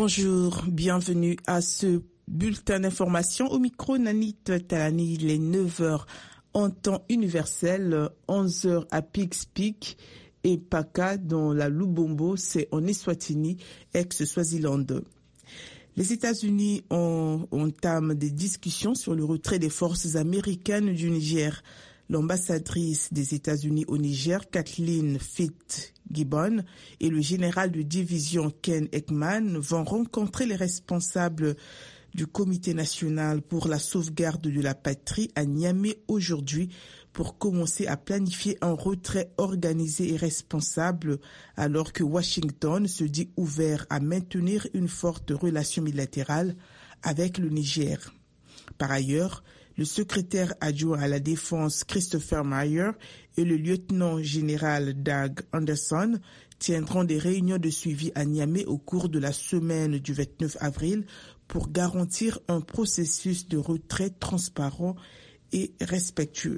Bonjour, bienvenue à ce bulletin d'information. Au micro, Nanit Talani, il est 9h en temps universel, 11h à Pikes-Peak et Paka dans la Lubombo, c'est en Eswatini, ex-Swaziland. Les États-Unis entament des discussions sur le retrait des forces américaines du Niger. L'ambassadrice des États-Unis au Niger, Kathleen Fitzgibbon, et le général de division Ken Ekman vont rencontrer les responsables du Comité national pour la sauvegarde de la patrie à Niamey aujourd'hui pour commencer à planifier un retrait organisé et responsable alors que Washington se dit ouvert à maintenir une forte relation bilatérale avec le Niger. Par ailleurs, le secrétaire adjoint à la Défense Christopher Meyer et le lieutenant-général Doug Anderson tiendront des réunions de suivi à Niamey au cours de la semaine du 29 avril pour garantir un processus de retrait transparent et respectueux.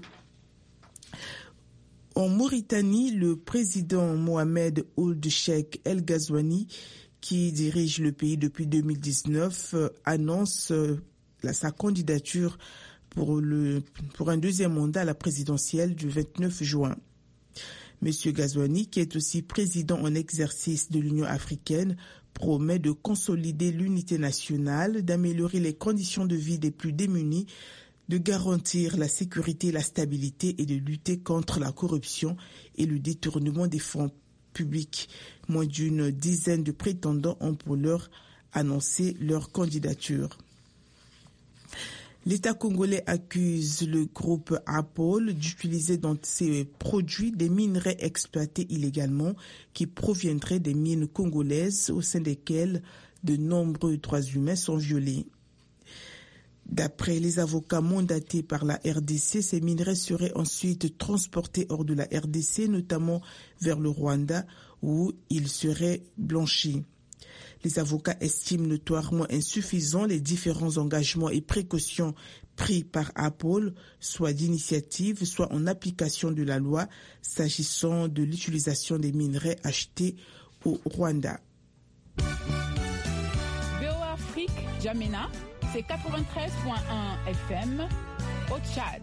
En Mauritanie, le président Mohamed Ould Cheikh El Ghazouani, qui dirige le pays depuis 2019, annonce sa candidature pour un deuxième mandat à la présidentielle du 29 juin. Monsieur Ghazouani, qui est aussi président en exercice de l'Union africaine, promet de consolider l'unité nationale, d'améliorer les conditions de vie des plus démunis, de garantir la sécurité et la stabilité et de lutter contre la corruption et le détournement des fonds publics. Moins d'une dizaine de prétendants ont pour l'heure annoncé leur candidature. L'État congolais accuse le groupe Apple d'utiliser dans ses produits des minerais exploités illégalement qui proviendraient des mines congolaises au sein desquelles de nombreux droits humains sont violés. D'après les avocats mandatés par la RDC, ces minerais seraient ensuite transportés hors de la RDC, notamment vers le Rwanda, où ils seraient blanchis. Les avocats estiment notoirement insuffisants les différents engagements et précautions pris par Apple, soit d'initiative, soit en application de la loi, s'agissant de l'utilisation des minerais achetés au Rwanda. VOA Afrique, Djamena, c'est 93.1 FM au Tchad.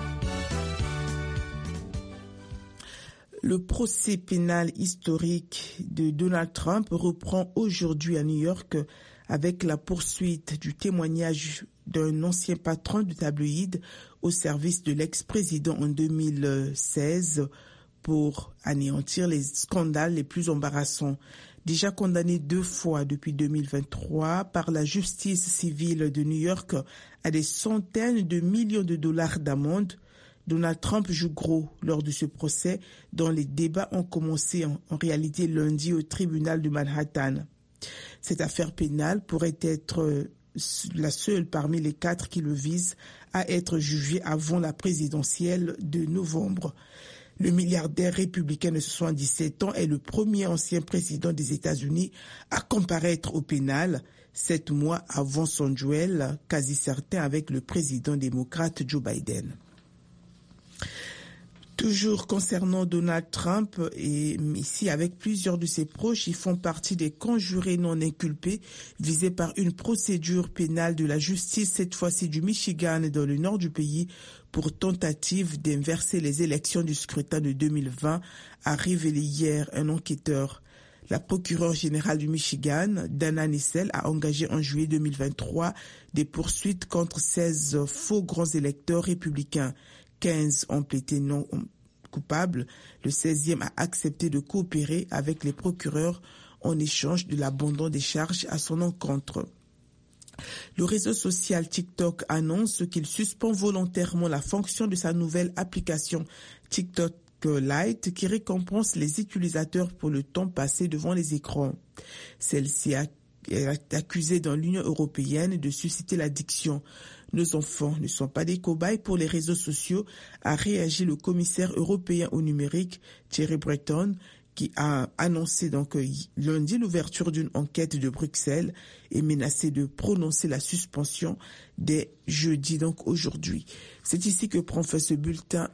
Le procès pénal historique de Donald Trump reprend aujourd'hui à New York avec la poursuite du témoignage d'un ancien patron de tabloïd au service de l'ex-président en 2016 pour anéantir les scandales les plus embarrassants. Déjà condamné 2 fois depuis 2023 par la justice civile de New York à des centaines de millions de dollars d'amende, Donald Trump joue gros lors de ce procès dont les débats ont commencé en réalité lundi au tribunal de Manhattan. Cette affaire pénale pourrait être la seule parmi les 4 qui le visent à être jugée avant la présidentielle de novembre. Le milliardaire républicain de 77 ans est le premier ancien président des États-Unis à comparaître au pénal 7 mois avant son duel quasi certain avec le président démocrate Joe Biden. Toujours concernant Donald Trump, et ici avec plusieurs de ses proches, ils font partie des conjurés non inculpés visés par une procédure pénale de la justice, cette fois-ci du Michigan dans le nord du pays, pour tentative d'inverser les élections du scrutin de 2020, a révélé hier un enquêteur. La procureure générale du Michigan, Dana Nessel, a engagé en juillet 2023 des poursuites contre 16 faux grands électeurs républicains. 15 ont plaidé non coupables. Le 16e a accepté de coopérer avec les procureurs en échange de l'abandon des charges à son encontre. Le réseau social TikTok annonce qu'il suspend volontairement la fonction de sa nouvelle application TikTok Lite qui récompense les utilisateurs pour le temps passé devant les écrans. Celle-ci est accusée dans l'Union européenne de susciter l'addiction. Nos enfants ne sont pas des cobayes pour les réseaux sociaux, a réagi le commissaire européen au numérique Thierry Breton, qui a annoncé donc lundi l'ouverture d'une enquête de Bruxelles et menacé de prononcer la suspension dès jeudi, donc aujourd'hui. C'est ici que prend fin ce bulletin